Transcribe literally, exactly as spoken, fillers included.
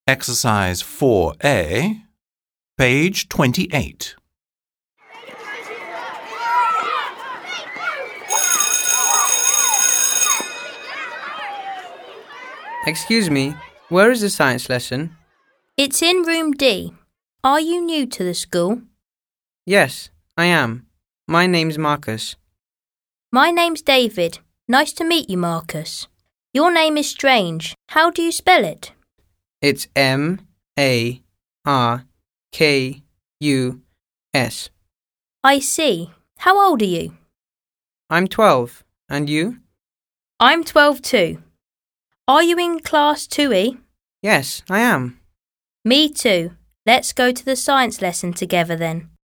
Exercise four A, page twenty-eight. Excuse me, where is the science lesson? It's in room D. Are you new to the school? Yes, I am. My name's Marcus. My name's David. Nice to meet you, Marcus. Your name is strange. How do you spell it? It's M A R K U S. I see. How old are you? I'm twelve. And you? I'm twelve too. Are you in class two E? Yes, I am. Me too. Let's go to the science lesson together then.